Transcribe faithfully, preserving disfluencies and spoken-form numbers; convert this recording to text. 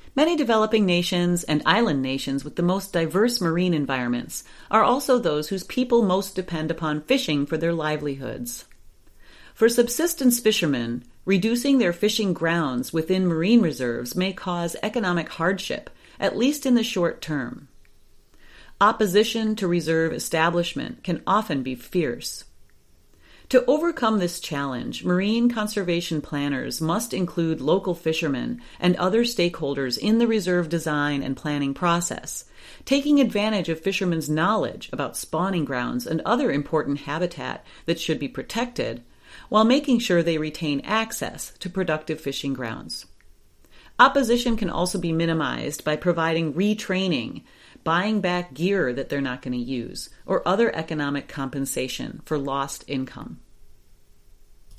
Many developing nations and island nations with the most diverse marine environments are also those whose people most depend upon fishing for their livelihoods. For subsistence fishermen, reducing their fishing grounds within marine reserves may cause economic hardship, at least in the short term. Opposition to reserve establishment can often be fierce. To overcome this challenge, marine conservation planners must include local fishermen and other stakeholders in the reserve design and planning process, taking advantage of fishermen's knowledge about spawning grounds and other important habitat that should be protected, while making sure they retain access to productive fishing grounds. Opposition can also be minimized by providing retraining, buying back gear that they're not going to use, or other economic compensation for lost income.